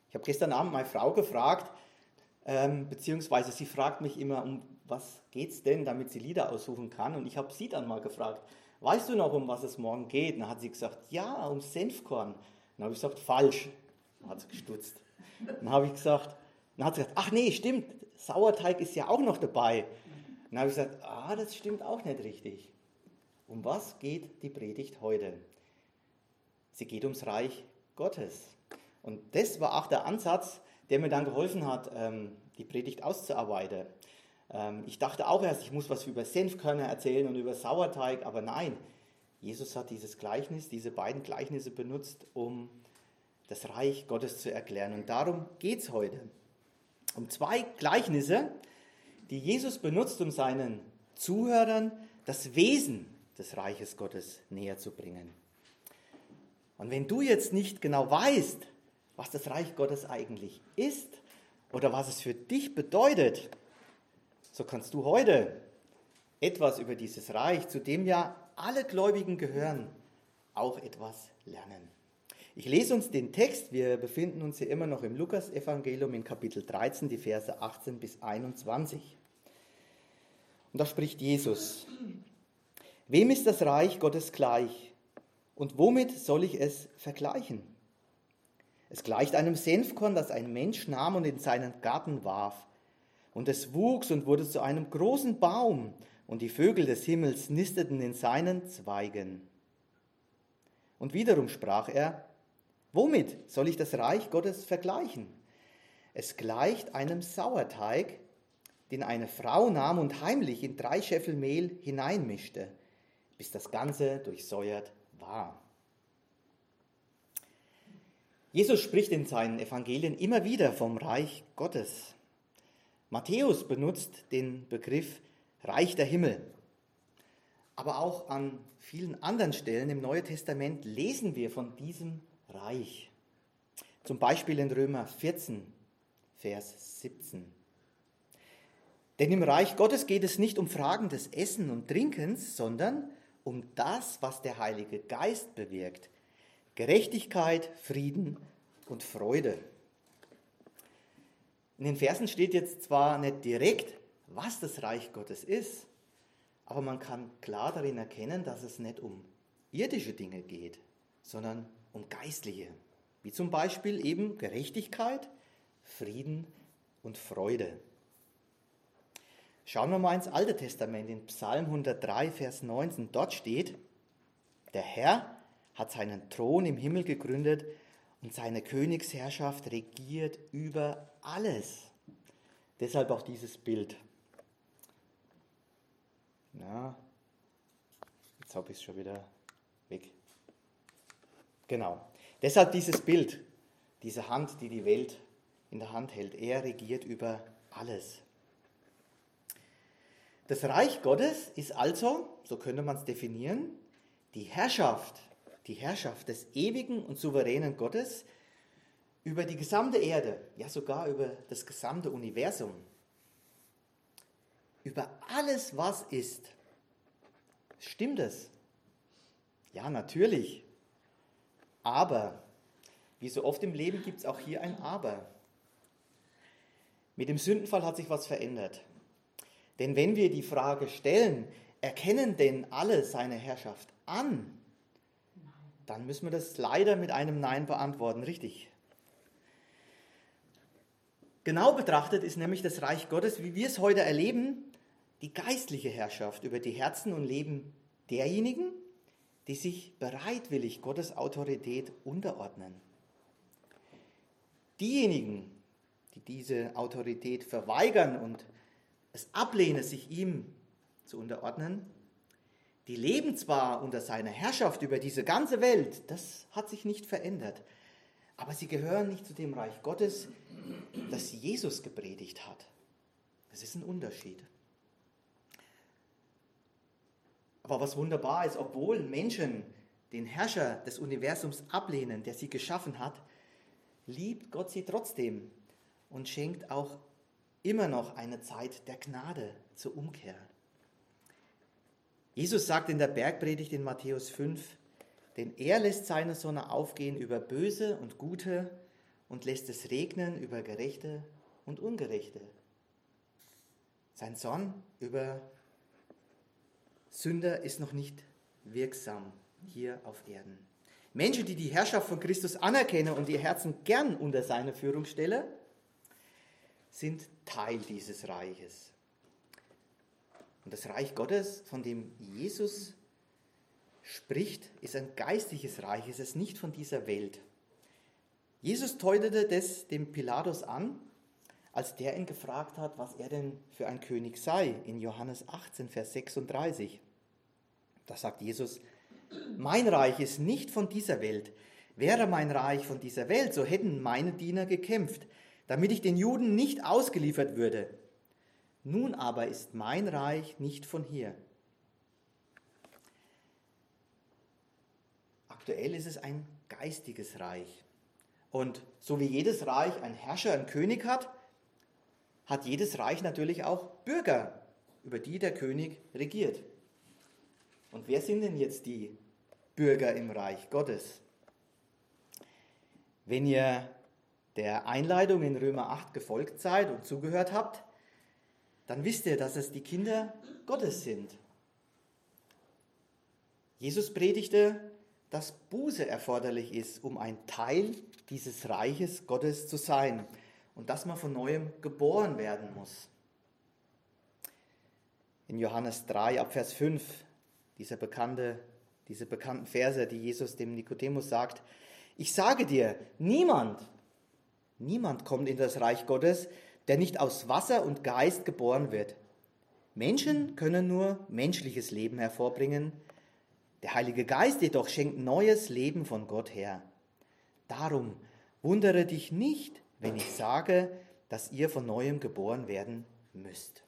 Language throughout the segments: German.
Ich habe gestern Abend meine Frau gefragt, beziehungsweise sie fragt mich immer, um was geht's denn, damit sie Lieder aussuchen kann. Und ich habe sie dann mal gefragt, weißt du noch, um was es morgen geht? Und dann hat sie gesagt, ja, um Senfkorn. Dann habe ich gesagt, falsch. Dann hat sie gestutzt. Dann habe ich gesagt, dann hat sie gesagt, ach nee, stimmt, Sauerteig ist ja auch noch dabei. Dann habe ich gesagt, das stimmt auch nicht richtig. Um was geht die Predigt heute? Sie geht ums Reich Gottes. Und das war auch der Ansatz, der mir dann geholfen hat, die Predigt auszuarbeiten. Ich dachte auch erst, ich muss was über Senfkörner erzählen und über Sauerteig, aber nein, Jesus hat diese beiden Gleichnisse benutzt, um das Reich Gottes zu erklären. Und darum geht es heute. Um zwei Gleichnisse, die Jesus benutzt, um seinen Zuhörern das Wesen des Reiches Gottes näher zu bringen. Und wenn du jetzt nicht genau weißt, was das Reich Gottes eigentlich ist oder was es für dich bedeutet, so kannst du heute etwas über dieses Reich, zu dem ja alle Gläubigen gehören, auch etwas lernen. Ich lese uns den Text, wir befinden uns hier immer noch im Lukas-Evangelium in Kapitel 13, die Verse 18 bis 21. Und da spricht Jesus: Wem ist das Reich Gottes gleich und womit soll ich es vergleichen? Es gleicht einem Senfkorn, das ein Mensch nahm und in seinen Garten warf. Und es wuchs und wurde zu einem großen Baum, und die Vögel des Himmels nisteten in seinen Zweigen. Und wiederum sprach er: Womit soll ich das Reich Gottes vergleichen? Es gleicht einem Sauerteig, den eine Frau nahm und heimlich in 3 Scheffel Mehl hineinmischte, bis das Ganze durchsäuert war. Jesus spricht in seinen Evangelien immer wieder vom Reich Gottes. Matthäus benutzt den Begriff Reich der Himmel. Aber auch an vielen anderen Stellen im Neuen Testament lesen wir von diesem Reich. Zum Beispiel in Römer 14, Vers 17. Denn im Reich Gottes geht es nicht um Fragen des Essen und Trinkens, sondern um das, was der Heilige Geist bewirkt. Gerechtigkeit, Frieden und Freude. In den Versen steht jetzt zwar nicht direkt, was das Reich Gottes ist, aber man kann klar darin erkennen, dass es nicht um irdische Dinge geht, sondern um geistliche, wie zum Beispiel eben Gerechtigkeit, Frieden und Freude. Schauen wir mal ins Alte Testament, in Psalm 103, Vers 19. Dort steht: Der Herr hat seinen Thron im Himmel gegründet und seine Königsherrschaft regiert über alles. Deshalb auch dieses Bild. Na, jetzt habe ich es schon wieder weg. Genau. Deshalb dieses Bild, diese Hand, die die Welt in der Hand hält. Er regiert über alles. Das Reich Gottes ist also, so könnte man es definieren, die Herrschaft des ewigen und souveränen Gottes über die gesamte Erde, ja sogar über das gesamte Universum. Über alles, was ist. Stimmt es? Ja, natürlich. Aber, wie so oft im Leben gibt es auch hier ein Aber. Mit dem Sündenfall hat sich was verändert. Denn wenn wir die Frage stellen, erkennen denn alle seine Herrschaft an? Dann müssen wir das leider mit einem Nein beantworten, richtig? Genau betrachtet ist nämlich das Reich Gottes, wie wir es heute erleben, die geistliche Herrschaft über die Herzen und Leben derjenigen, die sich bereitwillig Gottes Autorität unterordnen. Diejenigen, die diese Autorität verweigern und es ablehnen, sich ihm zu unterordnen, die leben zwar unter seiner Herrschaft über diese ganze Welt, das hat sich nicht verändert, aber sie gehören nicht zu dem Reich Gottes, das Jesus gepredigt hat. Das ist ein Unterschied. Aber was wunderbar ist, obwohl Menschen den Herrscher des Universums ablehnen, der sie geschaffen hat, liebt Gott sie trotzdem und schenkt auch immer noch eine Zeit der Gnade zur Umkehr. Jesus sagt in der Bergpredigt in Matthäus 5, denn er lässt seine Sonne aufgehen über Böse und Gute und lässt es regnen über Gerechte und Ungerechte. Sein Zorn über Sünder ist noch nicht wirksam hier auf Erden. Menschen, die die Herrschaft von Christus anerkennen und ihr Herzen gern unter seine Führung stellen, sind Teil dieses Reiches. Und das Reich Gottes, von dem Jesus spricht, ist ein geistliches Reich, es ist nicht von dieser Welt. Jesus deutete das dem Pilatus an, als der ihn gefragt hat, was er denn für ein König sei, in Johannes 18, Vers 36. Da sagt Jesus: Mein Reich ist nicht von dieser Welt. Wäre mein Reich von dieser Welt, so hätten meine Diener gekämpft, damit ich den Juden nicht ausgeliefert würde. Nun aber ist mein Reich nicht von hier. Aktuell ist es ein geistiges Reich. Und so wie jedes Reich einen Herrscher, einen König hat, hat jedes Reich natürlich auch Bürger, über die der König regiert. Und wer sind denn jetzt die Bürger im Reich Gottes? Wenn ihr der Einleitung in Römer 8 gefolgt seid und zugehört habt, dann wisst ihr, dass es die Kinder Gottes sind. Jesus predigte, dass Buße erforderlich ist, um ein Teil dieses Reiches Gottes zu sein und dass man von Neuem geboren werden muss. In Johannes 3 ab Vers 5, diese bekannten Verse, die Jesus dem Nikodemus sagt: Ich sage dir, niemand kommt in das Reich Gottes, der nicht aus Wasser und Geist geboren wird. Menschen können nur menschliches Leben hervorbringen. Der Heilige Geist jedoch schenkt neues Leben von Gott her. Darum wundere dich nicht, wenn ich sage, dass ihr von Neuem geboren werden müsst.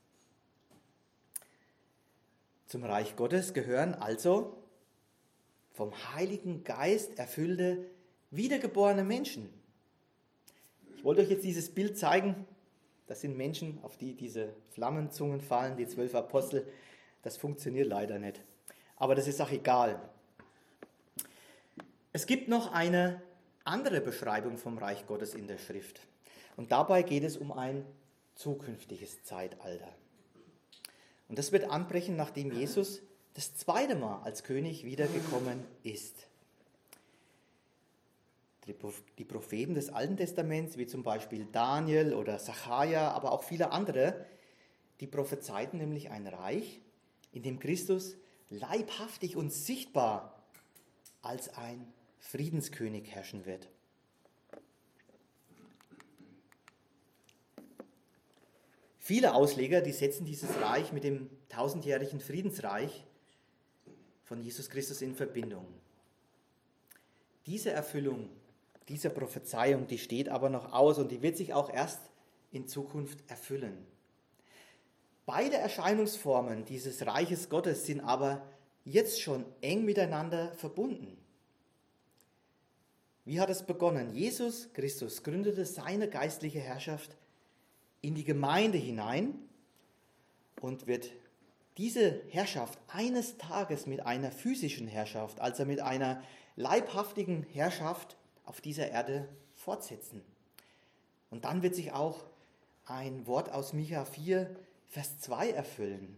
Zum Reich Gottes gehören also vom Heiligen Geist erfüllte, wiedergeborene Menschen. Ich wollte euch jetzt dieses Bild zeigen. Das sind Menschen, auf die diese Flammenzungen fallen, die 12 Apostel. Das funktioniert leider nicht. Aber das ist auch egal. Es gibt noch eine andere Beschreibung vom Reich Gottes in der Schrift. Und dabei geht es um ein zukünftiges Zeitalter. Und das wird anbrechen, nachdem Jesus das zweite Mal als König wiedergekommen ist. Die Propheten des Alten Testaments, wie zum Beispiel Daniel oder Sacharja, aber auch viele andere, die prophezeiten nämlich ein Reich, in dem Christus leibhaftig und sichtbar als ein Friedenskönig herrschen wird. Viele Ausleger, die setzen dieses Reich mit dem tausendjährigen Friedensreich von Jesus Christus in Verbindung. Diese Erfüllung dieser Prophezeiung, die steht aber noch aus und die wird sich auch erst in Zukunft erfüllen. Beide Erscheinungsformen dieses Reiches Gottes sind aber jetzt schon eng miteinander verbunden. Wie hat es begonnen? Jesus Christus gründete seine geistliche Herrschaft in die Gemeinde hinein und wird diese Herrschaft eines Tages mit einer physischen Herrschaft, also mit einer leibhaftigen Herrschaft auf dieser Erde fortsetzen. Und dann wird sich auch ein Wort aus Micha 4, Vers 2 erfüllen.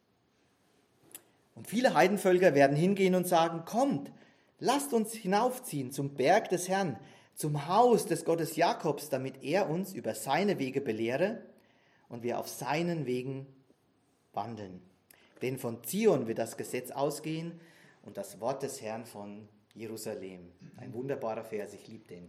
Und viele Heidenvölker werden hingehen und sagen: Kommt, lasst uns hinaufziehen zum Berg des Herrn, zum Haus des Gottes Jakobs, damit er uns über seine Wege belehre und wir auf seinen Wegen wandeln. Denn von Zion wird das Gesetz ausgehen und das Wort des Herrn von Jerusalem. Ein wunderbarer Vers, ich liebe den.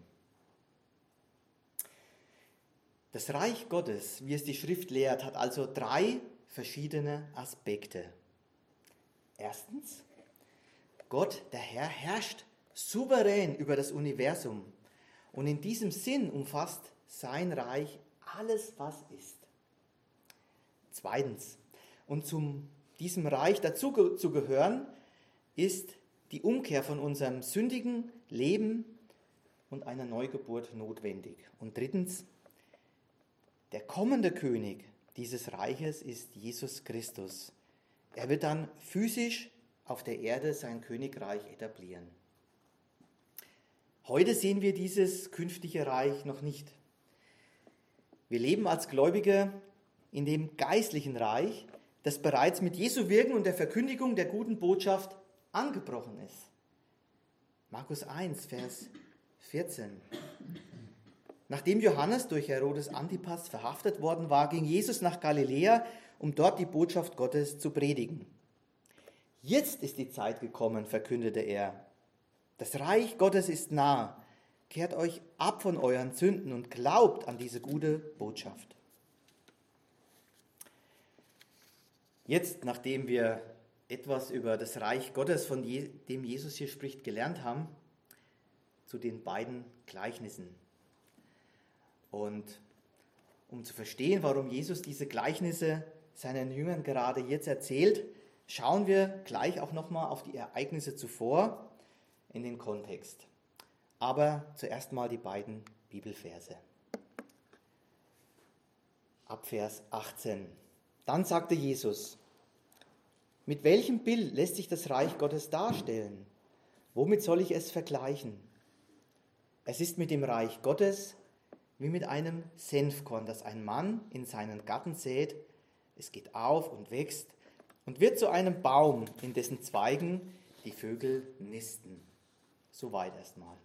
Das Reich Gottes, wie es die Schrift lehrt, hat also 3 verschiedene Aspekte. Erstens, Gott, der Herr, herrscht souverän über das Universum. Und in diesem Sinn umfasst sein Reich alles, was ist. Zweitens, und zum diesem Reich dazu zu gehören, ist die Umkehr von unserem sündigen Leben und einer Neugeburt notwendig. Und drittens, der kommende König dieses Reiches ist Jesus Christus. Er wird dann physisch auf der Erde sein Königreich etablieren. Heute sehen wir dieses künftige Reich noch nicht. Wir leben als Gläubige in dem geistlichen Reich, das bereits mit Jesu Wirken und der Verkündigung der guten Botschaft angebrochen ist. Markus 1, Vers 14. Nachdem Johannes durch Herodes Antipas verhaftet worden war, ging Jesus nach Galiläa, um dort die Botschaft Gottes zu predigen. Jetzt ist die Zeit gekommen, verkündete er. Das Reich Gottes ist nah. Kehrt euch ab von euren Sünden und glaubt an diese gute Botschaft. Jetzt, nachdem wir etwas über das Reich Gottes, von dem Jesus hier spricht, gelernt haben, zu den beiden Gleichnissen. Und um zu verstehen, warum Jesus diese Gleichnisse seinen Jüngern gerade jetzt erzählt, schauen wir gleich auch nochmal auf die Ereignisse zuvor in den Kontext. Aber zuerst mal die beiden Bibelverse. Ab Vers 18. Dann sagte Jesus: Mit welchem Bild lässt sich das Reich Gottes darstellen? Womit soll ich es vergleichen? Es ist mit dem Reich Gottes wie mit einem Senfkorn, das ein Mann in seinen Garten sät. Es geht auf und wächst und wird zu einem Baum, in dessen Zweigen die Vögel nisten. Soweit erstmal.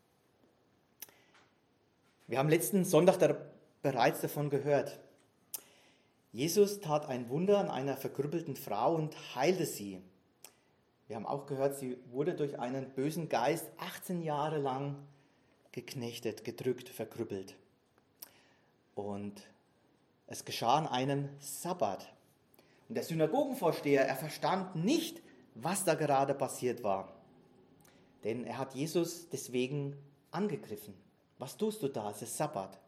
Wir haben letzten Sonntag bereits davon gehört. Jesus tat ein Wunder an einer verkrüppelten Frau und heilte sie. Wir haben auch gehört, sie wurde durch einen bösen Geist 18 Jahre lang geknechtet, gedrückt, verkrüppelt. Und es geschah an einem Sabbat. Und der Synagogenvorsteher, er verstand nicht, was da gerade passiert war. Denn er hat Jesus deswegen angegriffen. Was tust du da? Es ist Sabbat.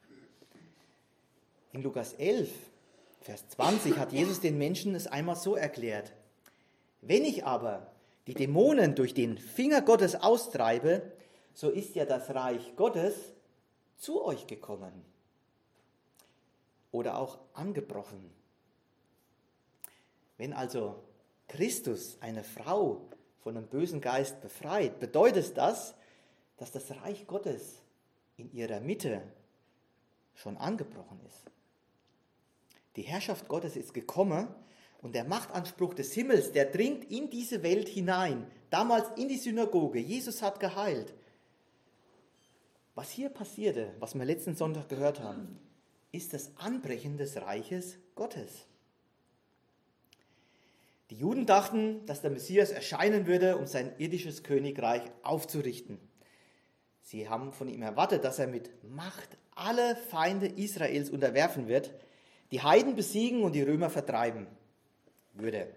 In Lukas 11, Vers 20 hat Jesus den Menschen es einmal so erklärt: Wenn ich aber die Dämonen durch den Finger Gottes austreibe, so ist ja das Reich Gottes zu euch gekommen. Oder auch angebrochen. Wenn also Christus eine Frau von einem bösen Geist befreit, bedeutet das, dass das Reich Gottes in ihrer Mitte schon angebrochen ist. Die Herrschaft Gottes ist gekommen und der Machtanspruch des Himmels, der dringt in diese Welt hinein, damals in die Synagoge. Jesus hat geheilt. Was hier passierte, was wir letzten Sonntag gehört haben, ist das Anbrechen des Reiches Gottes. Die Juden dachten, dass der Messias erscheinen würde, um sein irdisches Königreich aufzurichten. Sie haben von ihm erwartet, dass er mit Macht alle Feinde Israels unterwerfen wird, die Heiden besiegen und die Römer vertreiben würde.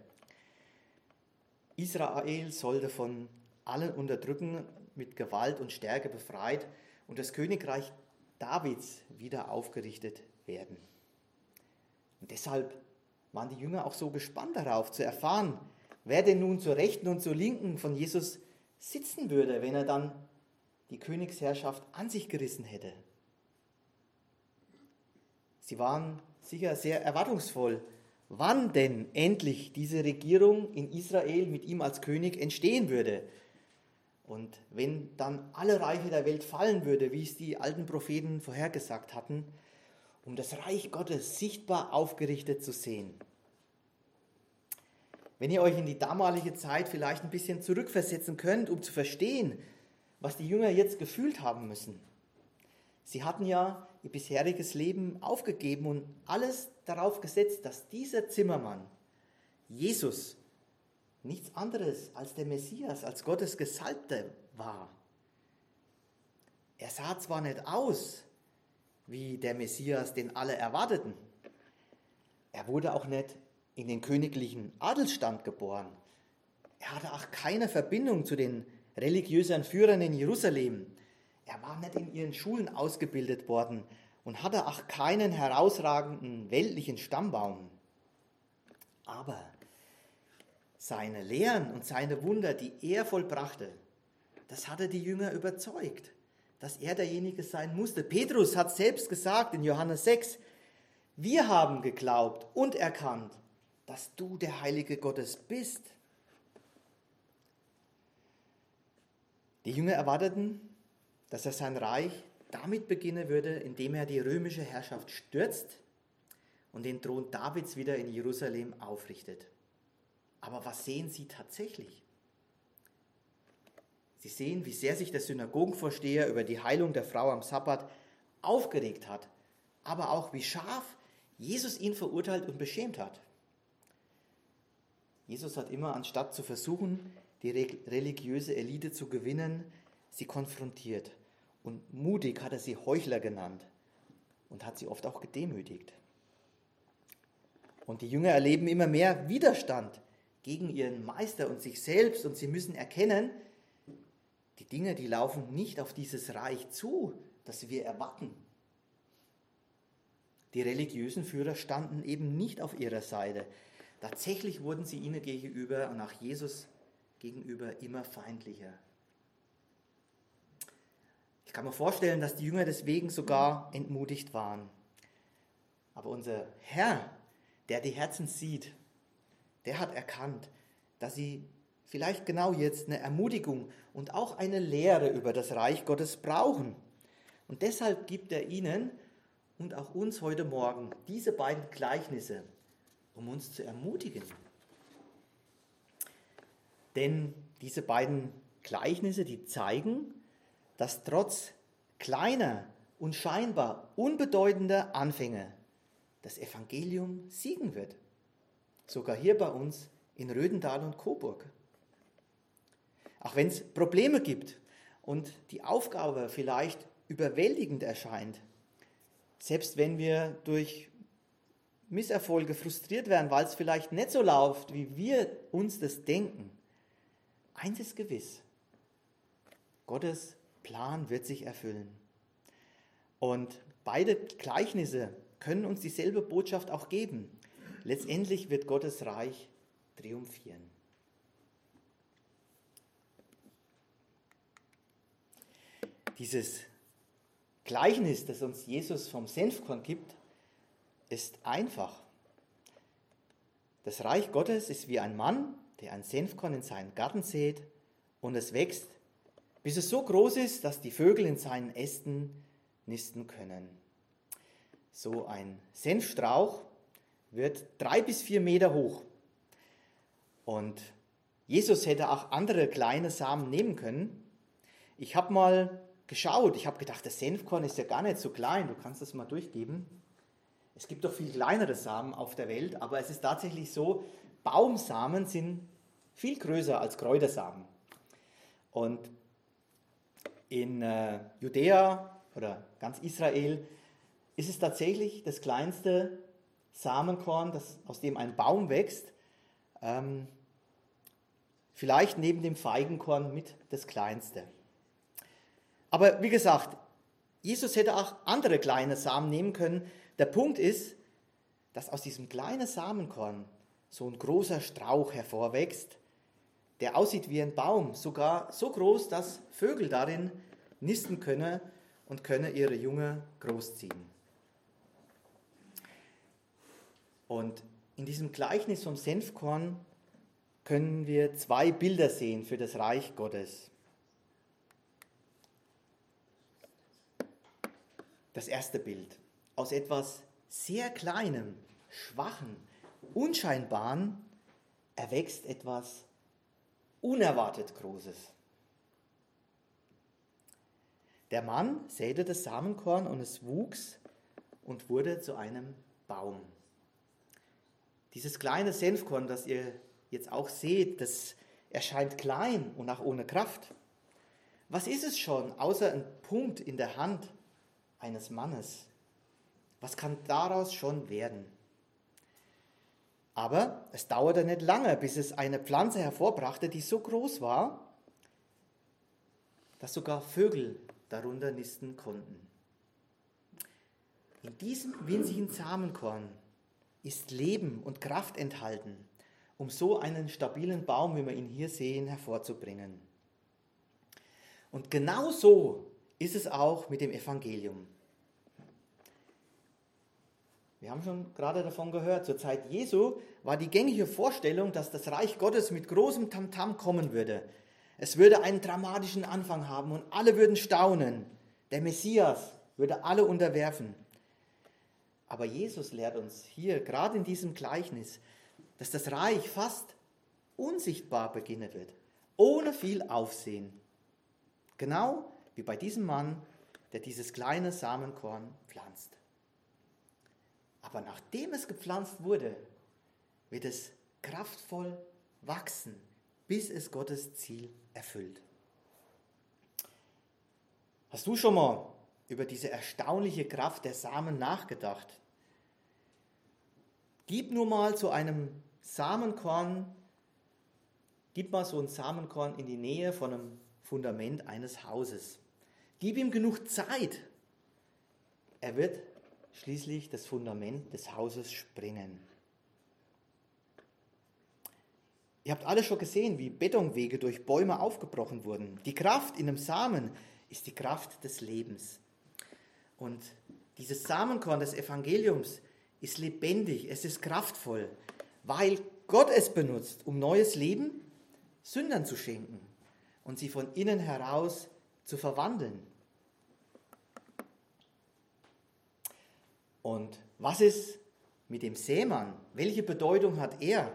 Israel sollte von allen Unterdrückungen mit Gewalt und Stärke befreit und das Königreich Davids wieder aufgerichtet werden. Und deshalb waren die Jünger auch so gespannt darauf, zu erfahren, wer denn nun zur Rechten und zur Linken von Jesus sitzen würde, wenn er dann die Königsherrschaft an sich gerissen hätte. Sie waren sicher sehr erwartungsvoll, wann denn endlich diese Regierung in Israel mit ihm als König entstehen würde. Und wenn dann alle Reiche der Welt fallen würde, wie es die alten Propheten vorhergesagt hatten, um das Reich Gottes sichtbar aufgerichtet zu sehen. Wenn ihr euch in die damalige Zeit vielleicht ein bisschen zurückversetzen könnt, um zu verstehen, was die Jünger jetzt gefühlt haben müssen. Sie hatten ja ihr bisheriges Leben aufgegeben und alles darauf gesetzt, dass dieser Zimmermann, Jesus, nichts anderes als der Messias, als Gottes Gesalbter war. Er sah zwar nicht aus wie der Messias, den alle erwarteten. Er wurde auch nicht in den königlichen Adelsstand geboren. Er hatte auch keine Verbindung zu den religiösen Führern in Jerusalem. Er war nicht in ihren Schulen ausgebildet worden und hatte auch keinen herausragenden weltlichen Stammbaum. Aber seine Lehren und seine Wunder, die er vollbrachte, das hatte die Jünger überzeugt, dass er derjenige sein musste. Petrus hat selbst gesagt in Johannes 6, wir haben geglaubt und erkannt, dass du der Heilige Gottes bist. Die Jünger erwarteten, dass er sein Reich damit beginnen würde, indem er die römische Herrschaft stürzt und den Thron Davids wieder in Jerusalem aufrichtet. Aber was sehen sie tatsächlich? Sie sehen, wie sehr sich der Synagogenvorsteher über die Heilung der Frau am Sabbat aufgeregt hat, aber auch wie scharf Jesus ihn verurteilt und beschämt hat. Jesus hat immer, anstatt zu versuchen, die religiöse Elite zu gewinnen, sie konfrontiert. Und mutig hat er sie Heuchler genannt und hat sie oft auch gedemütigt. Und die Jünger erleben immer mehr Widerstand gegen ihren Meister und sich selbst, und sie müssen erkennen, die Dinge, die laufen nicht auf dieses Reich zu, das wir erwarten. Die religiösen Führer standen eben nicht auf ihrer Seite. Tatsächlich wurden sie ihnen gegenüber und auch Jesus gegenüber immer feindlicher. Ich kann mir vorstellen, dass die Jünger deswegen sogar entmutigt waren. Aber unser Herr, der die Herzen sieht, der hat erkannt, dass sie vielleicht genau jetzt eine Ermutigung und auch eine Lehre über das Reich Gottes brauchen. Und deshalb gibt er ihnen und auch uns heute Morgen diese beiden Gleichnisse, um uns zu ermutigen. Denn diese beiden Gleichnisse, die zeigen, dass trotz kleiner und scheinbar unbedeutender Anfänge das Evangelium siegen wird. Sogar hier bei uns in Rödental und Coburg. Auch wenn es Probleme gibt und die Aufgabe vielleicht überwältigend erscheint, selbst wenn wir durch Misserfolge frustriert werden, weil es vielleicht nicht so läuft, wie wir uns das denken, eins ist gewiss: Gottes Plan wird sich erfüllen. Und beide Gleichnisse können uns dieselbe Botschaft auch geben. Letztendlich wird Gottes Reich triumphieren. Dieses Gleichnis, das uns Jesus vom Senfkorn gibt, ist einfach. Das Reich Gottes ist wie ein Mann, der ein Senfkorn in seinen Garten sät und es wächst, bis es so groß ist, dass die Vögel in seinen Ästen nisten können. So ein Senfstrauch wird 3 bis 4 Meter hoch. Und Jesus hätte auch andere kleine Samen nehmen können. Ich habe mal geschaut, ich habe gedacht, das Senfkorn ist ja gar nicht so klein, du kannst das mal durchgeben. Es gibt doch viel kleinere Samen auf der Welt, aber es ist tatsächlich so, Baumsamen sind viel größer als Kräutersamen. Und in Judäa oder ganz Israel ist es tatsächlich das kleinste Samenkorn, aus dem ein Baum wächst, vielleicht neben dem Feigenkorn mit das kleinste. Aber wie gesagt, Jesus hätte auch andere kleine Samen nehmen können. Der Punkt ist, dass aus diesem kleinen Samenkorn so ein großer Strauch hervorwächst, der aussieht wie ein Baum, sogar so groß, dass Vögel darin nisten können und können ihre Junge großziehen. Und in diesem Gleichnis vom Senfkorn können wir 2 Bilder sehen für das Reich Gottes. Das erste Bild: Aus etwas sehr Kleinem, Schwachen, Unscheinbaren erwächst etwas unerwartet Großes. Der Mann säte das Samenkorn und es wuchs und wurde zu einem Baum. Dieses kleine Senfkorn, das ihr jetzt auch seht, das erscheint klein und auch ohne Kraft. Was ist es schon, außer ein Punkt in der Hand eines Mannes? Was kann daraus schon werden? Aber es dauerte nicht lange, bis es eine Pflanze hervorbrachte, die so groß war, dass sogar Vögel darunter nisten konnten. In diesem winzigen Samenkorn ist Leben und Kraft enthalten, um so einen stabilen Baum, wie wir ihn hier sehen, hervorzubringen. Und genau so ist es auch mit dem Evangelium. Wir haben schon gerade davon gehört, zur Zeit Jesu war die gängige Vorstellung, dass das Reich Gottes mit großem Tamtam kommen würde. Es würde einen dramatischen Anfang haben und alle würden staunen. Der Messias würde alle unterwerfen. Aber Jesus lehrt uns hier, gerade in diesem Gleichnis, dass das Reich fast unsichtbar beginnen wird, ohne viel Aufsehen. Genau wie bei diesem Mann, der dieses kleine Samenkorn pflanzt. Aber nachdem es gepflanzt wurde, wird es kraftvoll wachsen, bis es Gottes Ziel erfüllt. Hast du schon mal über diese erstaunliche Kraft der Samen nachgedacht? Gib nur mal so einem Samenkorn, gib mal so ein Samenkorn in die Nähe von einem Fundament eines Hauses. Gib ihm genug Zeit. Er wird schließlich das Fundament des Hauses sprengen. Ihr habt alle schon gesehen, wie Betonwege durch Bäume aufgebrochen wurden. Die Kraft in einem Samen ist die Kraft des Lebens. Und dieses Samenkorn des Evangeliums ist lebendig, es ist kraftvoll, weil Gott es benutzt, um neues Leben Sündern zu schenken und sie von innen heraus zu verwandeln. Und was ist mit dem Sämann? Welche Bedeutung hat er?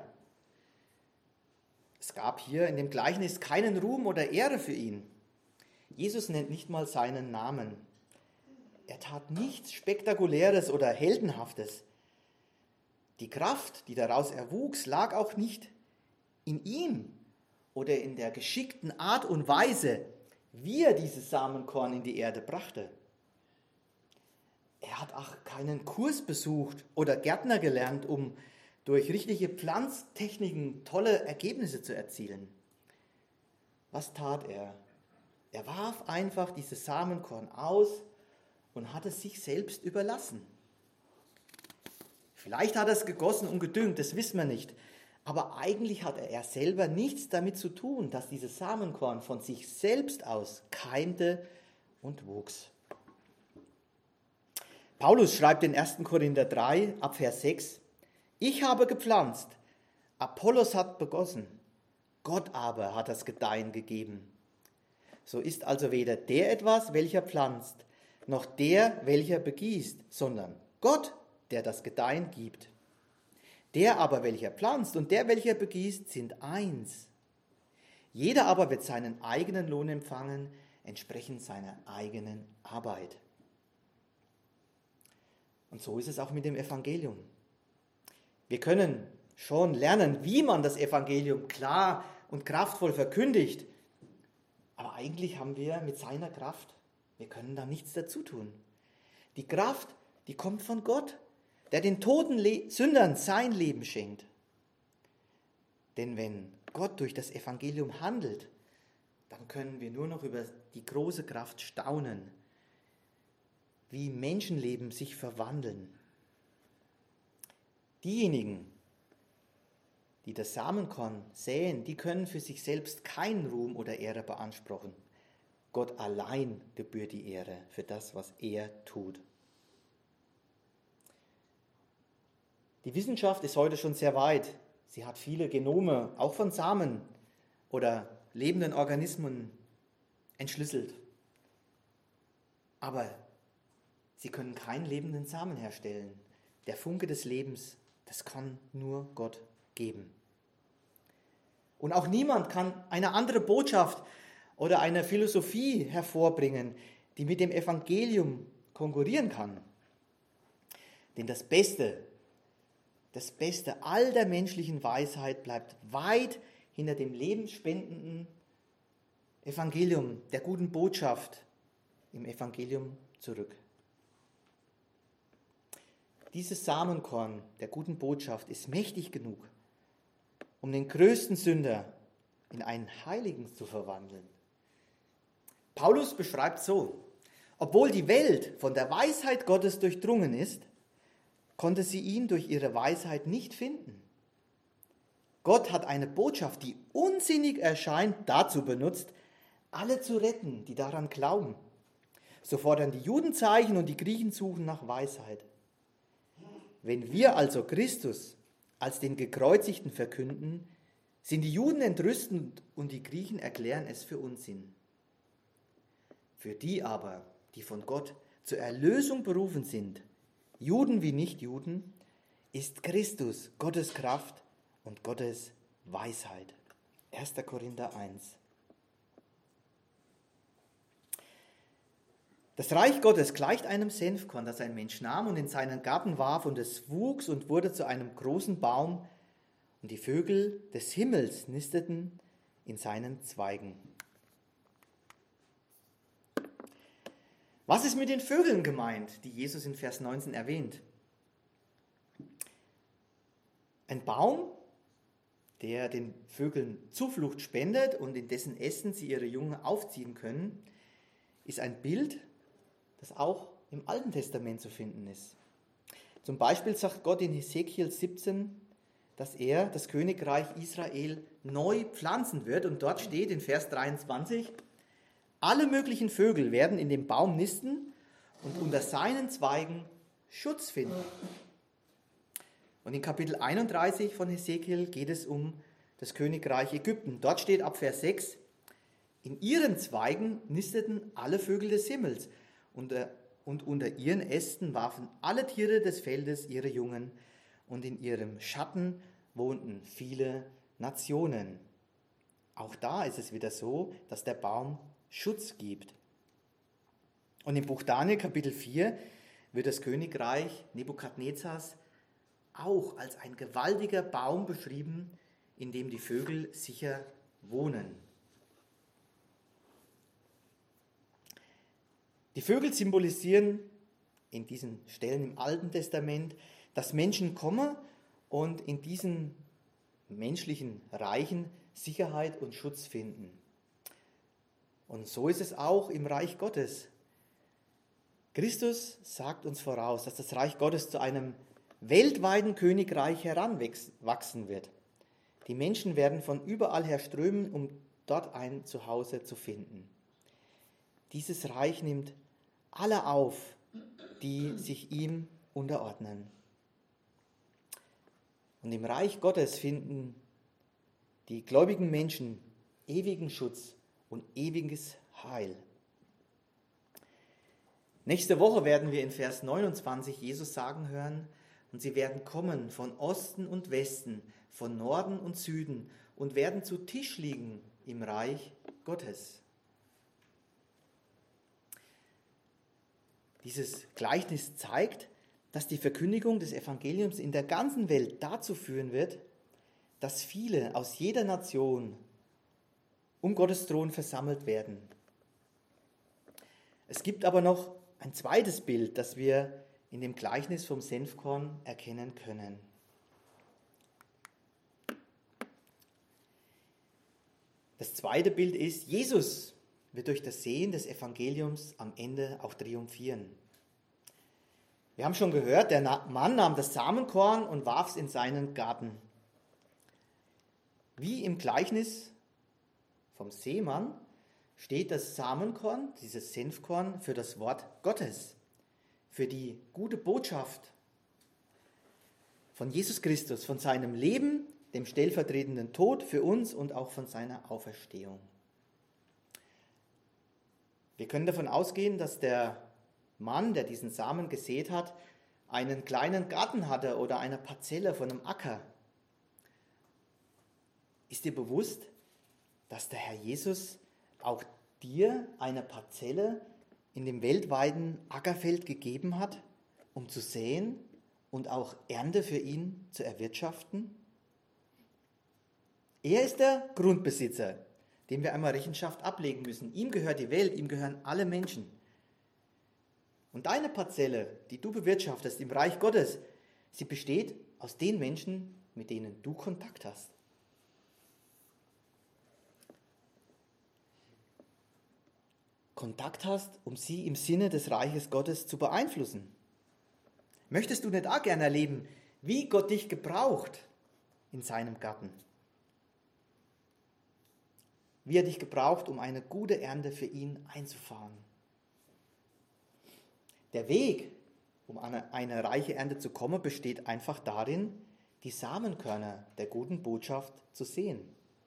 Es gab hier in dem Gleichnis keinen Ruhm oder Ehre für ihn. Jesus nennt nicht mal seinen Namen. Er tat nichts Spektakuläres oder Heldenhaftes. Die Kraft, die daraus erwuchs, lag auch nicht in ihm oder in der geschickten Art und Weise, wie er dieses Samenkorn in die Erde brachte. Er hat auch keinen Kurs besucht oder Gärtner gelernt, um durch richtige Pflanztechniken tolle Ergebnisse zu erzielen. Was tat er? Er warf einfach dieses Samenkorn aus und hat es sich selbst überlassen. Vielleicht hat er es gegossen und gedüngt, das wissen wir nicht. Aber eigentlich hatte er selber nichts damit zu tun, dass dieses Samenkorn von sich selbst aus keimte und wuchs. Paulus schreibt in 1. Korinther 3, ab Vers 6, ich habe gepflanzt, Apollos hat begossen, Gott aber hat das Gedeihen gegeben. So ist also weder der etwas, welcher pflanzt, noch der, welcher begießt, sondern Gott, der das Gedeihen gibt. Der aber, welcher pflanzt und der, welcher begießt, sind eins. Jeder aber wird seinen eigenen Lohn empfangen, entsprechend seiner eigenen Arbeit. Und so ist es auch mit dem Evangelium. Wir können schon lernen, wie man das Evangelium klar und kraftvoll verkündigt. Aber eigentlich haben wir mit seiner Kraft, wir können da nichts dazu tun. Die Kraft, die kommt von Gott, der den toten Sündern sein Leben schenkt. Denn wenn Gott durch das Evangelium handelt, dann können wir nur noch über die große Kraft staunen, wie Menschenleben sich verwandeln. Diejenigen, die das Samenkorn säen, die können für sich selbst keinen Ruhm oder Ehre beanspruchen. Gott allein gebührt die Ehre für das, was er tut. Die Wissenschaft ist heute schon sehr weit. Sie hat viele Genome, auch von Samen oder lebenden Organismen, entschlüsselt. Aber sie können keinen lebenden Samen herstellen. Der Funke des Lebens, das kann nur Gott geben. Und auch niemand kann eine andere Botschaft oder eine Philosophie hervorbringen, die mit dem Evangelium konkurrieren kann. Denn das Beste all der menschlichen Weisheit bleibt weit hinter dem lebensspendenden Evangelium, der guten Botschaft im Evangelium zurück. Dieses Samenkorn der guten Botschaft ist mächtig genug, um den größten Sünder in einen Heiligen zu verwandeln. Paulus beschreibt so: Obwohl die Welt von der Weisheit Gottes durchdrungen ist, konnte sie ihn durch ihre Weisheit nicht finden. Gott hat eine Botschaft, die unsinnig erscheint, dazu benutzt, alle zu retten, die daran glauben. So fordern die Juden Zeichen und die Griechen suchen nach Weisheit. Wenn wir also Christus als den Gekreuzigten verkünden, sind die Juden entrüstet und die Griechen erklären es für Unsinn. Für die aber, die von Gott zur Erlösung berufen sind, Juden wie Nichtjuden, ist Christus Gottes Kraft und Gottes Weisheit. 1. Korinther 1. Das Reich Gottes gleicht einem Senfkorn, das ein Mensch nahm und in seinen Garten warf, und es wuchs und wurde zu einem großen Baum, und die Vögel des Himmels nisteten in seinen Zweigen. Was ist mit den Vögeln gemeint, die Jesus in Vers 19 erwähnt? Ein Baum, der den Vögeln Zuflucht spendet und in dessen Ästen sie ihre Jungen aufziehen können, ist ein Bild, das auch im Alten Testament zu finden ist. Zum Beispiel sagt Gott in Hesekiel 17, dass er das Königreich Israel neu pflanzen wird. Und dort steht in Vers 23, alle möglichen Vögel werden in dem Baum nisten und unter seinen Zweigen Schutz finden. Und in Kapitel 31 von Hesekiel geht es um das Königreich Ägypten. Dort steht ab Vers 6, in ihren Zweigen nisteten alle Vögel des Himmels und unter ihren Ästen warfen alle Tiere des Feldes ihre Jungen und in ihrem Schatten wohnten viele Nationen. Auch da ist es wieder so, dass der Baum Schutz gibt. Und im Buch Daniel Kapitel 4 wird das Königreich Nebukadnezars auch als ein gewaltiger Baum beschrieben, in dem die Vögel sicher wohnen. Die Vögel symbolisieren in diesen Stellen im Alten Testament, dass Menschen kommen und in diesen menschlichen Reichen Sicherheit und Schutz finden. Und so ist es auch im Reich Gottes. Christus sagt uns voraus, dass das Reich Gottes zu einem weltweiten Königreich heranwachsen wird. Die Menschen werden von überall her strömen, um dort ein Zuhause zu finden. Dieses Reich nimmt alle auf, die sich ihm unterordnen. Und im Reich Gottes finden die gläubigen Menschen ewigen Schutz und ewiges Heil. Nächste Woche werden wir in Vers 29 Jesus sagen hören, und sie werden kommen von Osten und Westen, von Norden und Süden und werden zu Tisch liegen im Reich Gottes. Dieses Gleichnis zeigt, dass die Verkündigung des Evangeliums in der ganzen Welt dazu führen wird, dass viele aus jeder Nation um Gottes Thron versammelt werden. Es gibt aber noch ein zweites Bild, das wir in dem Gleichnis vom Senfkorn erkennen können. Das zweite Bild ist, Jesus wird durch das Sehen des Evangeliums am Ende auch triumphieren. Wir haben schon gehört, der Mann nahm das Samenkorn und warf es in seinen Garten. Wie im Gleichnis vom Seemann steht das Samenkorn, dieses Senfkorn, für das Wort Gottes, für die gute Botschaft von Jesus Christus, von seinem Leben, dem stellvertretenden Tod für uns und auch von seiner Auferstehung. Wir können davon ausgehen, dass der Mann, der diesen Samen gesät hat, einen kleinen Garten hatte oder eine Parzelle von einem Acker. Ist dir bewusst, dass der Herr Jesus auch dir eine Parzelle in dem weltweiten Ackerfeld gegeben hat, um zu säen und auch Ernte für ihn zu erwirtschaften? Er ist der Grundbesitzer, dem wir einmal Rechenschaft ablegen müssen. Ihm gehört die Welt, ihm gehören alle Menschen. Und deine Parzelle, die du bewirtschaftest im Reich Gottes, sie besteht aus den Menschen, mit denen du Kontakt hast. Kontakt hast, um sie im Sinne des Reiches Gottes zu beeinflussen. Möchtest du nicht auch gerne erleben, wie Gott dich gebraucht in seinem Garten? Wie er dich gebraucht, um eine gute Ernte für ihn einzufahren. Der Weg, um an eine reiche Ernte zu kommen, besteht einfach darin, die Samenkörner der guten Botschaft zu sehen.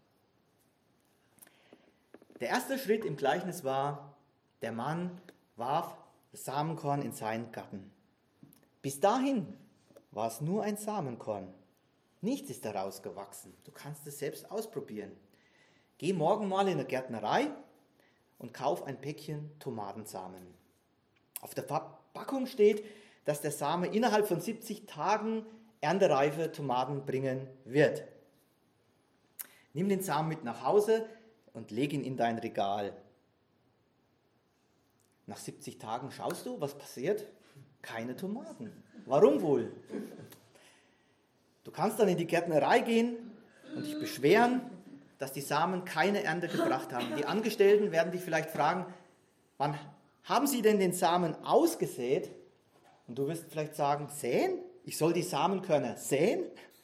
Der erste Schritt im Gleichnis war, der Mann warf das Samenkorn in seinen Garten. Bis dahin war es nur ein Samenkorn. Nichts ist daraus gewachsen. Du kannst es selbst ausprobieren. Geh morgen mal in eine Gärtnerei und kauf ein Päckchen Tomatensamen. Auf der Verpackung steht, dass der Same innerhalb von 70 Tagen erntereife Tomaten bringen wird. Nimm den Samen mit nach Hause und leg ihn in dein Regal. Nach 70 Tagen schaust du, was passiert? Keine Tomaten. Warum wohl? Du kannst dann in die Gärtnerei gehen und dich beschweren, dass die Samen keine Ernte gebracht haben. Die Angestellten werden dich vielleicht fragen, wann haben sie denn den Samen ausgesät? Und du wirst vielleicht sagen, säen? Ich soll die Samenkörner säen?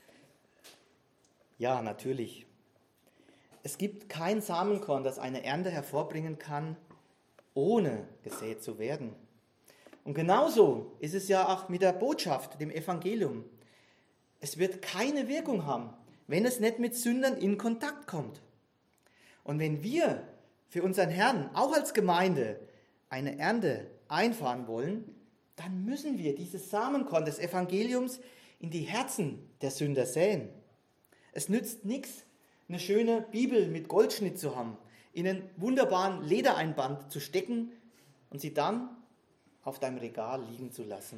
Ja, natürlich. Es gibt kein Samenkorn, das eine Ernte hervorbringen kann, ohne gesät zu werden. Und genauso ist es ja auch mit der Botschaft, dem Evangelium. Es wird keine Wirkung haben, wenn es nicht mit Sündern in Kontakt kommt. Und wenn wir für unseren Herrn, auch als Gemeinde, eine Ernte einfahren wollen, dann müssen wir dieses Samenkorn des Evangeliums in die Herzen der Sünder säen. Es nützt nichts, eine schöne Bibel mit Goldschnitt zu haben, in einen wunderbaren Ledereinband zu stecken und sie dann auf deinem Regal liegen zu lassen.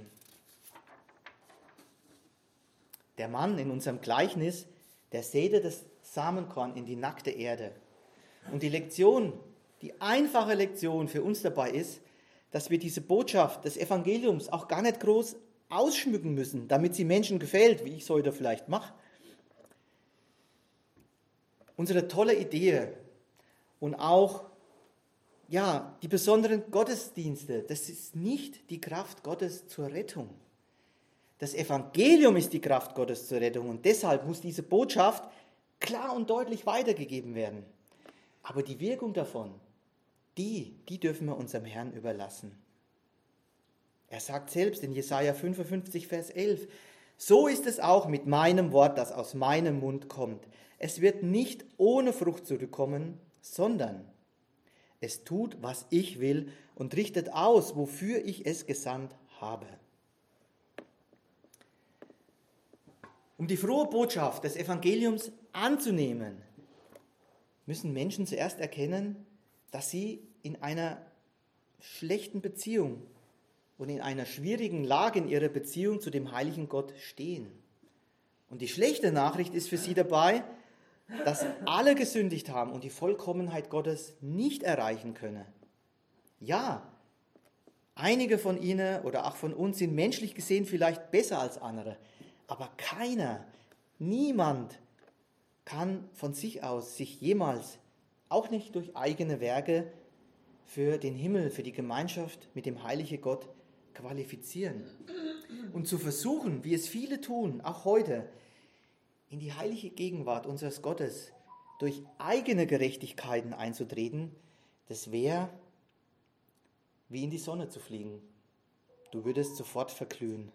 Der Mann in unserem Gleichnis, der säte das Samenkorn in die nackte Erde. Und die Lektion, die einfache Lektion für uns dabei ist, dass wir diese Botschaft des Evangeliums auch gar nicht groß ausschmücken müssen, damit sie Menschen gefällt, wie ich es heute vielleicht mache. Unsere tolle Idee und auch die besonderen Gottesdienste, das ist nicht die Kraft Gottes zur Rettung. Das Evangelium ist die Kraft Gottes zur Rettung und deshalb muss diese Botschaft klar und deutlich weitergegeben werden. Aber die Wirkung davon, die dürfen wir unserem Herrn überlassen. Er sagt selbst in Jesaja 55, Vers 11, so ist es auch mit meinem Wort, das aus meinem Mund kommt. Es wird nicht ohne Frucht zurückkommen, sondern es tut, was ich will und richtet aus, wofür ich es gesandt habe. Um die frohe Botschaft des Evangeliums anzunehmen, müssen Menschen zuerst erkennen, dass sie in einer schlechten Beziehung und in einer schwierigen Lage in ihrer Beziehung zu dem heiligen Gott stehen. Und die schlechte Nachricht ist für sie dabei, dass alle gesündigt haben und die Vollkommenheit Gottes nicht erreichen können. Ja, einige von ihnen oder auch von uns sind menschlich gesehen vielleicht besser als andere, aber niemand kann von sich aus sich jemals, auch nicht durch eigene Werke, für den Himmel, für die Gemeinschaft mit dem heiligen Gott qualifizieren. Und zu versuchen, wie es viele tun, auch heute, in die heilige Gegenwart unseres Gottes durch eigene Gerechtigkeiten einzutreten, das wäre wie in die Sonne zu fliegen. Du würdest sofort verglühen.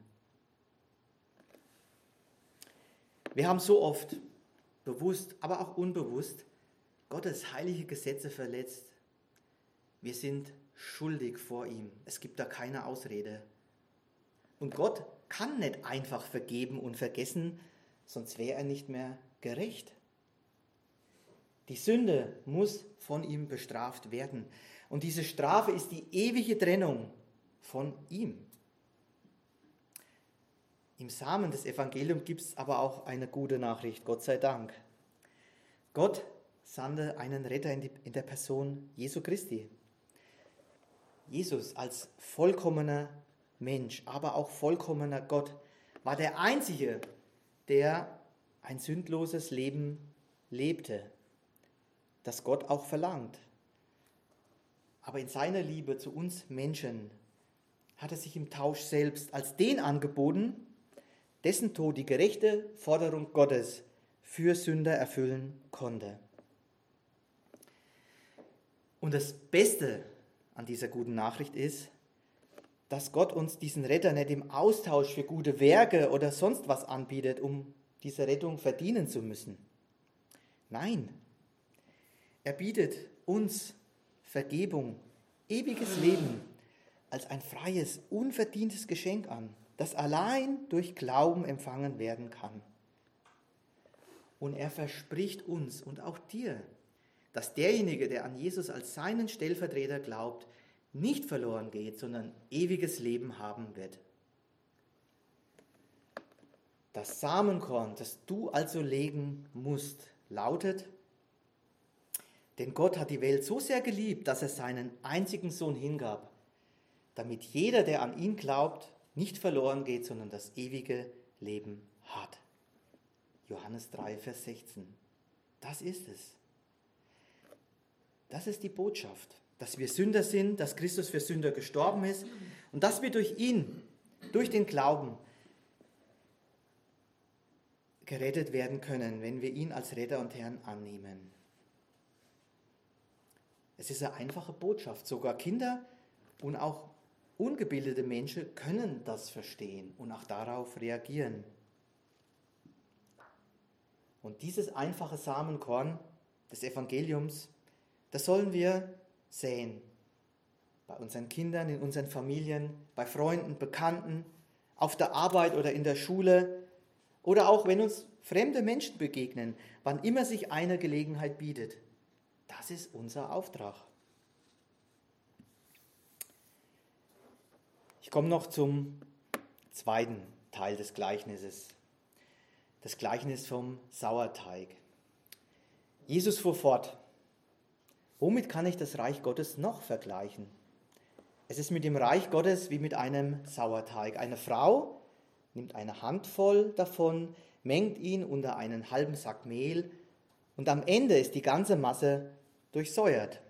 Wir haben so oft, bewusst, aber auch unbewusst, Gottes heilige Gesetze verletzt. Wir sind schuldig vor ihm. Es gibt da keine Ausrede. Und Gott kann nicht einfach vergeben und vergessen, sonst wäre er nicht mehr gerecht. Die Sünde muss von ihm bestraft werden. Und diese Strafe ist die ewige Trennung von ihm. Im Samen des Evangeliums gibt es aber auch eine gute Nachricht, Gott sei Dank. Gott sandte einen Retter in der Person Jesu Christi. Jesus als vollkommener Mensch, aber auch vollkommener Gott, war der Einzige, der ein sündloses Leben lebte, das Gott auch verlangt. Aber in seiner Liebe zu uns Menschen hat er sich im Tausch selbst als den angeboten, dessen Tod die gerechte Forderung Gottes für Sünder erfüllen konnte. Und das Beste an dieser guten Nachricht ist, dass Gott uns diesen Retter nicht im Austausch für gute Werke oder sonst was anbietet, um diese Rettung verdienen zu müssen. Nein, er bietet uns Vergebung, ewiges Leben als ein freies, unverdientes Geschenk an, das allein durch Glauben empfangen werden kann. Und er verspricht uns und auch dir, dass derjenige, der an Jesus als seinen Stellvertreter glaubt, nicht verloren geht, sondern ewiges Leben haben wird. Das Samenkorn, das du also legen musst, lautet: Denn Gott hat die Welt so sehr geliebt, dass er seinen einzigen Sohn hingab, damit jeder, der an ihn glaubt, nicht verloren geht, sondern das ewige Leben hat. Johannes 3, Vers 16. Das ist es. Das ist die Botschaft, dass wir Sünder sind, dass Christus für Sünder gestorben ist und dass wir durch ihn, durch den Glauben, gerettet werden können, wenn wir ihn als Retter und Herrn annehmen. Es ist eine einfache Botschaft. Sogar Kinder und auch ungebildete Menschen können das verstehen und auch darauf reagieren. Und dieses einfache Samenkorn des Evangeliums, das sollen wir säen. Bei unseren Kindern, in unseren Familien, bei Freunden, Bekannten, auf der Arbeit oder in der Schule oder auch wenn uns fremde Menschen begegnen, wann immer sich eine Gelegenheit bietet. Das ist unser Auftrag. Ich komme noch zum zweiten Teil des Gleichnisses. Das Gleichnis vom Sauerteig. Jesus fuhr fort: Womit kann ich das Reich Gottes noch vergleichen? Es ist mit dem Reich Gottes wie mit einem Sauerteig. Eine Frau nimmt eine Handvoll davon, mengt ihn unter einen halben Sack Mehl und am Ende ist die ganze Masse durchsäuert.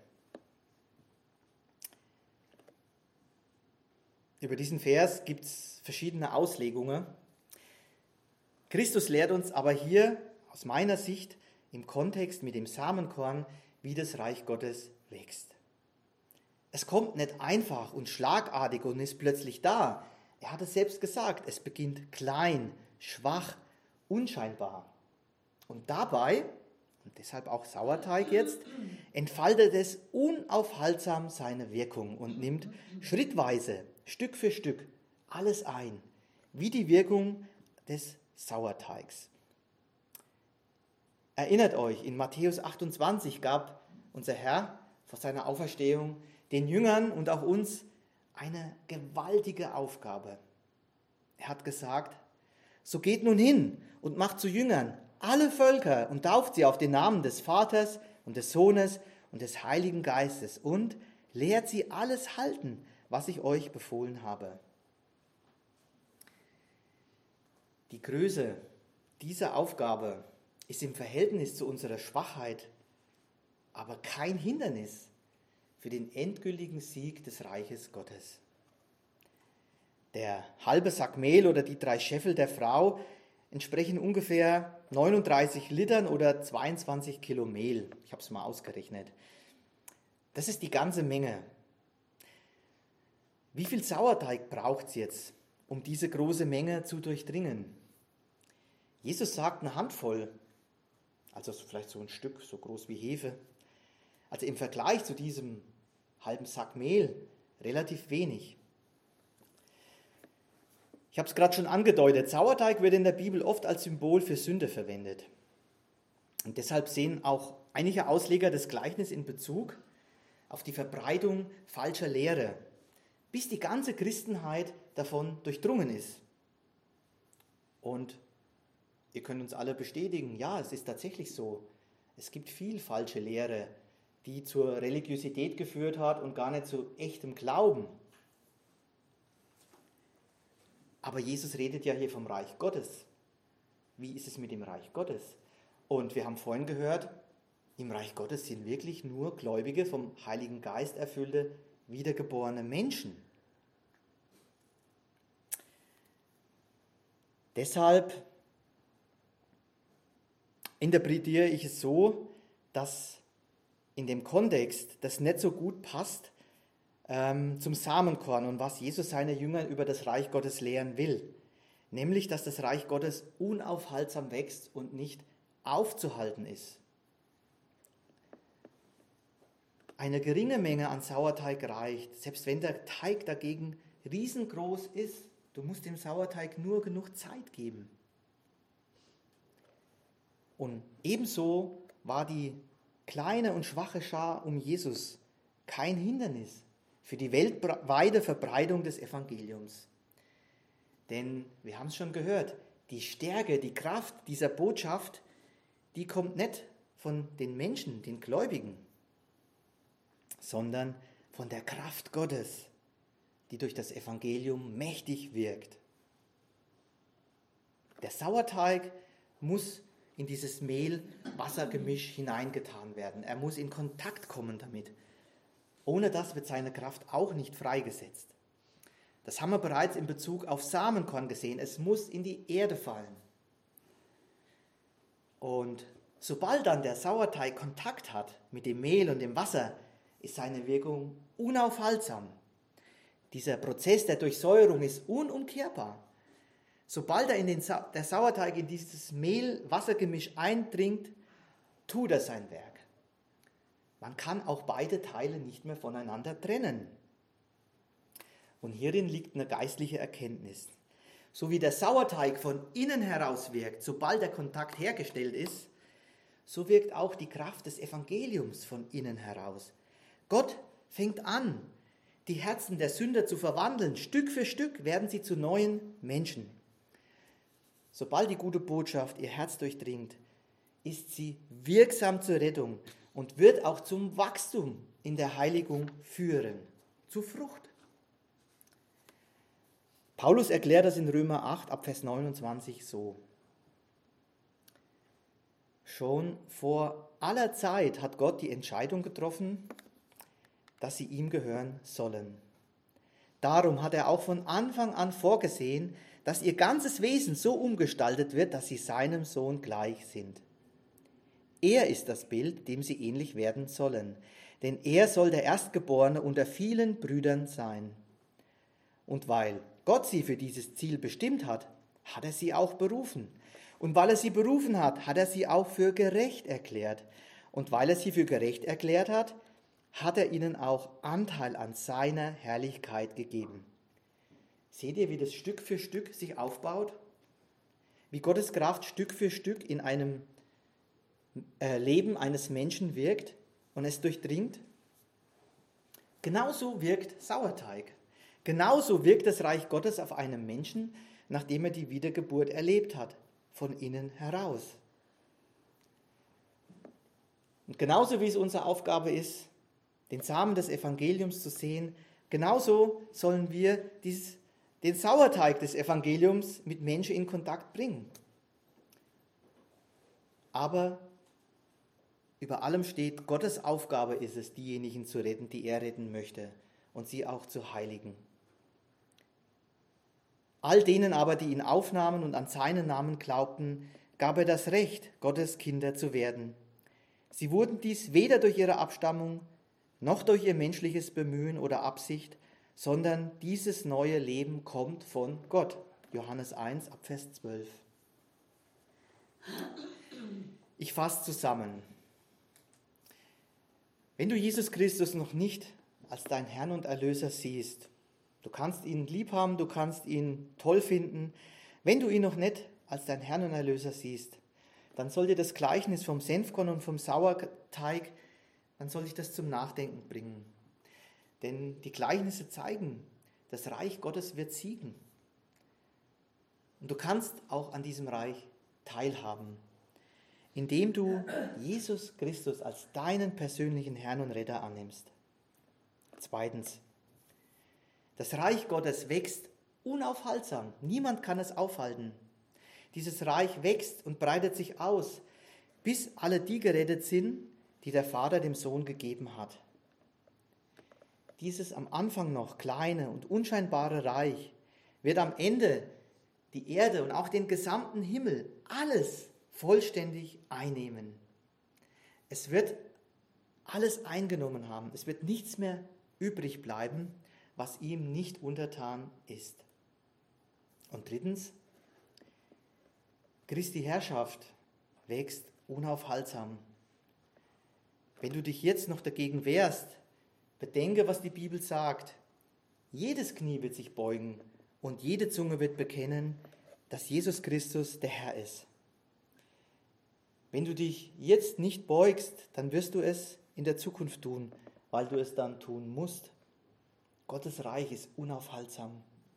Über diesen Vers gibt es verschiedene Auslegungen. Christus lehrt uns aber hier, aus meiner Sicht, im Kontext mit dem Samenkorn, wie das Reich Gottes wächst. Es kommt nicht einfach und schlagartig und ist plötzlich da. Er hat es selbst gesagt, es beginnt klein, schwach, unscheinbar. Und dabei, und deshalb auch Sauerteig jetzt, entfaltet es unaufhaltsam seine Wirkung und nimmt schrittweise, Stück für Stück, alles ein, wie die Wirkung des Sauerteigs. Erinnert euch, in Matthäus 28 gab unser Herr vor seiner Auferstehung den Jüngern und auch uns eine gewaltige Aufgabe. Er hat gesagt: So geht nun hin und macht zu Jüngern alle Völker und tauft sie auf den Namen des Vaters und des Sohnes und des Heiligen Geistes und lehrt sie alles halten, was ich euch befohlen habe. Die Größe dieser Aufgabe ist im Verhältnis zu unserer Schwachheit aber kein Hindernis für den endgültigen Sieg des Reiches Gottes. Der halbe Sack Mehl oder die 3 Scheffel der Frau entsprechen ungefähr 39 Litern oder 22 Kilo Mehl. Ich habe es mal ausgerechnet. Das ist die ganze Menge. Wie viel Sauerteig braucht es jetzt, um diese große Menge zu durchdringen? Jesus sagt eine Handvoll, also vielleicht so ein Stück, so groß wie Hefe. Also im Vergleich zu diesem halben Sack Mehl relativ wenig. Ich habe es gerade schon angedeutet, Sauerteig wird in der Bibel oft als Symbol für Sünde verwendet. Und deshalb sehen auch einige Ausleger das Gleichnis in Bezug auf die Verbreitung falscher Lehre, bis die ganze Christenheit davon durchdrungen ist. Und ihr könnt uns alle bestätigen, ja, es ist tatsächlich so. Es gibt viel falsche Lehre, die zur Religiosität geführt hat und gar nicht zu echtem Glauben. Aber Jesus redet ja hier vom Reich Gottes. Wie ist es mit dem Reich Gottes? Und wir haben vorhin gehört, im Reich Gottes sind wirklich nur gläubige, vom Heiligen Geist erfüllte, wiedergeborene Menschen. Deshalb interpretiere ich es so, dass in dem Kontext das nicht so gut passt zum Samenkorn und was Jesus seine Jünger über das Reich Gottes lehren will. nämlich dass das Reich Gottes unaufhaltsam wächst und nicht aufzuhalten ist. Eine geringe Menge an Sauerteig reicht, selbst wenn der Teig dagegen riesengroß ist. Du musst dem Sauerteig nur genug Zeit geben. Und ebenso war die kleine und schwache Schar um Jesus kein Hindernis für die weltweite Verbreitung des Evangeliums. Denn wir haben es schon gehört, die Stärke, die Kraft dieser Botschaft, die kommt nicht von den Menschen, den Gläubigen, sondern von der Kraft Gottes, die durch das Evangelium mächtig wirkt. Der Sauerteig muss in dieses Mehl-Wasser-Gemisch hineingetan werden. Er muss in Kontakt kommen damit. Ohne das wird seine Kraft auch nicht freigesetzt. Das haben wir bereits in Bezug auf Samenkorn gesehen. Es muss in die Erde fallen. Und sobald dann der Sauerteig Kontakt hat mit dem Mehl und dem Wasser, ist seine Wirkung unaufhaltsam. Dieser Prozess der Durchsäuerung ist unumkehrbar. Sobald der Sauerteig in dieses Mehl-Wasser-Gemisch eindringt, tut er sein Werk. Man kann auch beide Teile nicht mehr voneinander trennen. Und hierin liegt eine geistliche Erkenntnis. So wie der Sauerteig von innen heraus wirkt, sobald der Kontakt hergestellt ist, so wirkt auch die Kraft des Evangeliums von innen heraus. Gott fängt an, die Herzen der Sünder zu verwandeln. Stück für Stück werden sie zu neuen Menschen. Sobald die gute Botschaft ihr Herz durchdringt, ist sie wirksam zur Rettung und wird auch zum Wachstum in der Heiligung führen, zu Frucht. Paulus erklärt das in Römer 8 ab Vers 29 so. Schon vor aller Zeit hat Gott die Entscheidung getroffen, dass sie ihm gehören sollen. Darum hat er auch von Anfang an vorgesehen, dass ihr ganzes Wesen so umgestaltet wird, dass sie seinem Sohn gleich sind. Er ist das Bild, dem sie ähnlich werden sollen, denn er soll der Erstgeborene unter vielen Brüdern sein. Und weil Gott sie für dieses Ziel bestimmt hat, hat er sie auch berufen. Und weil er sie berufen hat, hat er sie auch für gerecht erklärt. Und weil er sie für gerecht erklärt hat, hat er ihnen auch Anteil an seiner Herrlichkeit gegeben. Seht ihr, wie das Stück für Stück sich aufbaut? Wie Gottes Kraft Stück für Stück in einem Leben eines Menschen wirkt und es durchdringt? Genauso wirkt Sauerteig. Genauso wirkt das Reich Gottes auf einem Menschen, nachdem er die Wiedergeburt erlebt hat, von innen heraus. Und genauso wie es unsere Aufgabe ist, den Samen des Evangeliums zu sehen, genauso sollen wir den Sauerteig des Evangeliums mit Menschen in Kontakt bringen. Aber über allem steht, Gottes Aufgabe ist es, diejenigen zu retten, die er retten möchte und sie auch zu heiligen. All denen aber, die ihn aufnahmen und an seinen Namen glaubten, gab er das Recht, Gottes Kinder zu werden. Sie wurden dies weder durch ihre Abstammung noch durch ihr menschliches Bemühen oder Absicht, sondern dieses neue Leben kommt von Gott. Johannes 1, ab Vers 12. Ich fasse zusammen. Wenn du Jesus Christus noch nicht als dein Herrn und Erlöser siehst, du kannst ihn lieb haben, du kannst ihn toll finden, wenn du ihn noch nicht als dein Herrn und Erlöser siehst, dann soll dir das Gleichnis vom Senfkorn und vom Sauerteig, dann soll dich das zum Nachdenken bringen. Denn die Gleichnisse zeigen, das Reich Gottes wird siegen. Und du kannst auch an diesem Reich teilhaben, indem du Jesus Christus als deinen persönlichen Herrn und Retter annimmst. Zweitens, das Reich Gottes wächst unaufhaltsam. Niemand kann es aufhalten. Dieses Reich wächst und breitet sich aus, bis alle die gerettet sind, die der Vater dem Sohn gegeben hat. Dieses am Anfang noch kleine und unscheinbare Reich wird am Ende die Erde und auch den gesamten Himmel, alles vollständig einnehmen. Es wird alles eingenommen haben. Es wird nichts mehr übrig bleiben, was ihm nicht untertan ist. Und drittens, Christi Herrschaft wächst unaufhaltsam. Wenn du dich jetzt noch dagegen wehrst, bedenke, was die Bibel sagt. Jedes Knie wird sich beugen und jede Zunge wird bekennen, dass Jesus Christus der Herr ist. Wenn du dich jetzt nicht beugst, dann wirst du es in der Zukunft tun, weil du es dann tun musst. Gottes Reich ist unaufhaltsam.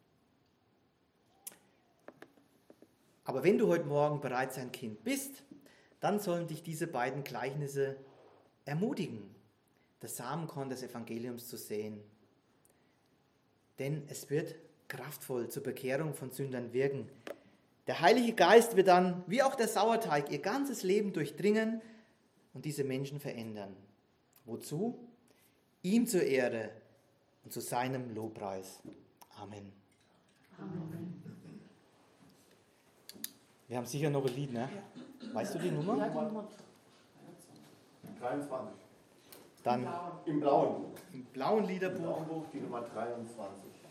Aber wenn du heute Morgen bereits ein Kind bist, dann sollen dich diese beiden Gleichnisse ermutigen, das Samenkorn des Evangeliums zu säen. Denn es wird kraftvoll zur Bekehrung von Sündern wirken. Der Heilige Geist wird dann, wie auch der Sauerteig, ihr ganzes Leben durchdringen und diese Menschen verändern. Wozu? Ihm zur Ehre und zu seinem Lobpreis. Amen. Amen. Wir haben sicher noch ein Lied, ne? Weißt du die Nummer? Ja, die Nummer 23. Dann Im blauen Buch. im blauen Im Liederbuch. blauen Buch die Nummer 23.